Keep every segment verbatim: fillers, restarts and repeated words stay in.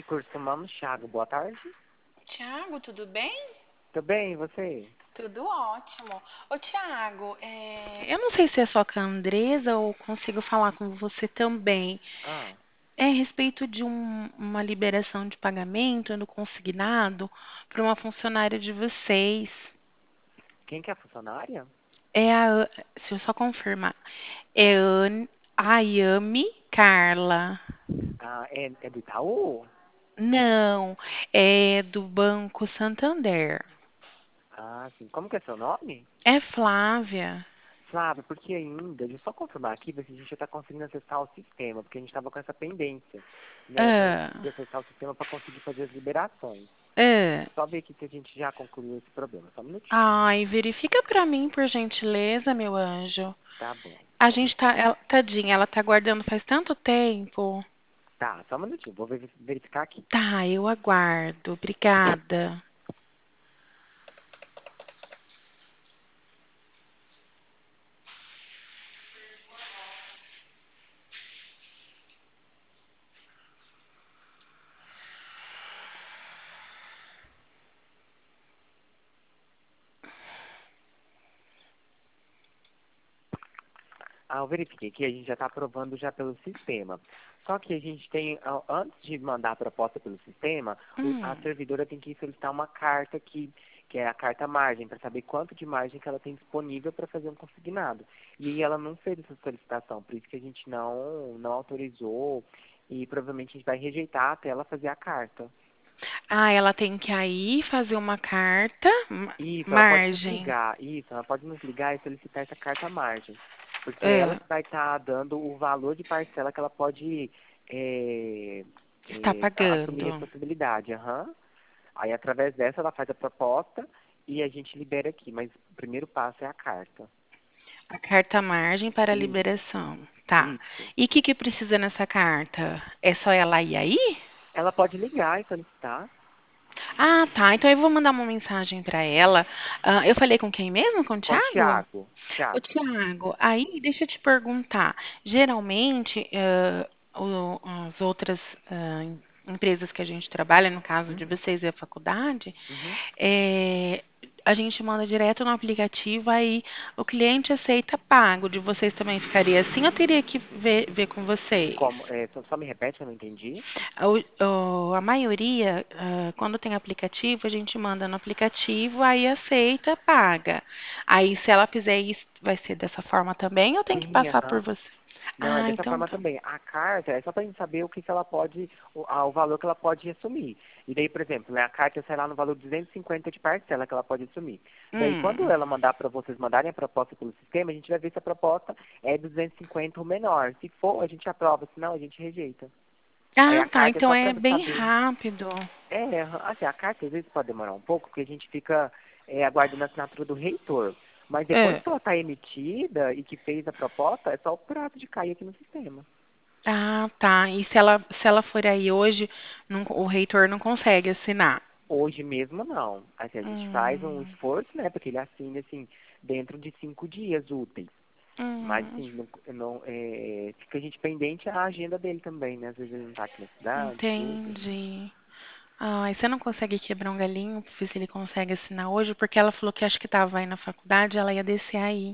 Recursos Humanos, Thiago, boa tarde. Tiago, tudo bem? Tudo bem, e você? Tudo ótimo. Ô, Tiago, eu não sei se é só com a Andresa ou consigo falar com você também. Ah, É a respeito de um- uma liberação de pagamento no consignado para uma funcionária de vocês. quem que é a funcionária? É a, An- se eu só confirmar, é An- Ayame Carla. Ah, é, é do Itaú? Não, é do Banco Santander. Ah, sim. Como que é seu nome? É Flávia. Flávio, porque ainda, deixa eu só confirmar aqui, ver se a gente já está conseguindo acessar o sistema, porque a gente estava com essa pendência, né, pra gente Ah, conseguir acessar o sistema para conseguir fazer as liberações. ah. Só ver aqui se a gente já concluiu esse problema, só um minutinho. Ai, verifica pra mim, por gentileza, meu anjo. Tá bom, A só um gente tá, minutinho. ela- tadinha, ela tá aguardando faz tanto tempo. Tá, só um minutinho, vou ver- verificar aqui. Tá, eu aguardo. Obrigada. Ah, eu verifiquei que a gente já está aprovando já pelo sistema. Só que a gente tem, ah, antes de mandar a proposta pelo sistema, o- a Hum. servidora tem que solicitar uma carta que, que é a carta margem, para saber quanto de margem que ela tem disponível para fazer um consignado. E aí ela não fez essa solicitação, por isso que a gente não, não autorizou e provavelmente a gente vai rejeitar até ela fazer a carta. Ah, ela tem que aí fazer uma carta, ma- Isso, ela pode nos margem. ligar, isso, ela pode nos ligar e solicitar essa carta margem. Porque é ela Ah, que vai estar dando o valor de parcela que ela pode é, está é, a- assumir pagando. responsabilidade. Aham. Aí através dessa ela faz a proposta e a gente libera aqui, mas o primeiro passo é a carta. A carta margem para Isso, liberação. Tá. isso. E o que que precisa nessa carta? É só ela ir aí? Ela pode ligar e solicitar. Ah, tá. Então eu vou mandar uma mensagem para ela. Ah, eu falei com quem mesmo? Com o Com o Thiago? Thiago. Ô, Thiago. Tiago, aí deixa eu te perguntar. Geralmente, eh, o- as outras ah, em- empresas que a gente trabalha, no caso de Uhum, vocês e a faculdade, uhum. eh, a gente manda direto no aplicativo, aí o cliente aceita pago. De vocês também ficaria assim? Eu teria que ver, ver com vocês. Como, é, só, só me repete, eu não entendi. O- o- a maioria, ah, quando tem aplicativo, a gente manda no aplicativo, aí aceita, paga. Aí, se ela fizer isso, vai ser dessa forma também, ou tem que Sim, passar por aham. você? Não, é Ah, dessa então forma tá. também. A carta é só para a gente saber o que, que ela pode, o, a- o valor que ela pode assumir. E daí, por exemplo, né, a carta sai lá no valor de duzentos e cinquenta de parcela que ela pode assumir. Daí, quando Hum. ela mandar para vocês mandarem a proposta pelo sistema, a gente vai ver se a proposta é duzentos e cinquenta ou menor. Se for, a gente aprova, se não, a gente rejeita. Aí Ah, a tá. carta é Então só é para bem saber. rápido. É, aham, assim, a carta às vezes pode demorar um pouco, porque a gente fica é, aguardando a assinatura do reitor. Mas depois É. que ela está emitida e que fez a proposta, é só o prazo de cair aqui no sistema. Ah, tá. E se ela, se ela for aí hoje, não- o reitor não consegue assinar. Hoje mesmo não. Assim, a gente faz um Hum, esforço, né, para que ele assine assim dentro de cinco dias úteis. Mas hum, assim, não, não, é, fica a gente pendente a agenda dele também, né? Às vezes ele não tá aqui na cidade, tudo. entendi. Ai, você não consegue quebrar um galinho pra ver se ele consegue assinar hoje? Porque ela falou que acho que tava aí na faculdade, ela ia descer aí.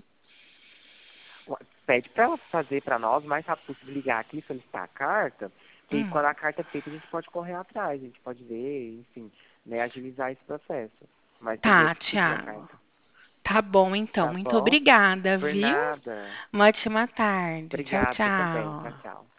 Ué, pede para ela fazer para nós o mais rápido possível ligar aqui, solicitar a carta, que aí Hum. quando a carta é feita a gente pode correr atrás, a gente pode ver, enfim, né, agilizar esse processo. Mas primeiro Tá, tem que pedir a Thiago. carta. Tá bom, então. Tá Muito bom? obrigada, Por viu? nada. Uma ótima tarde. Tchau, Obrigado, você também. Tchau, tchau. tchau.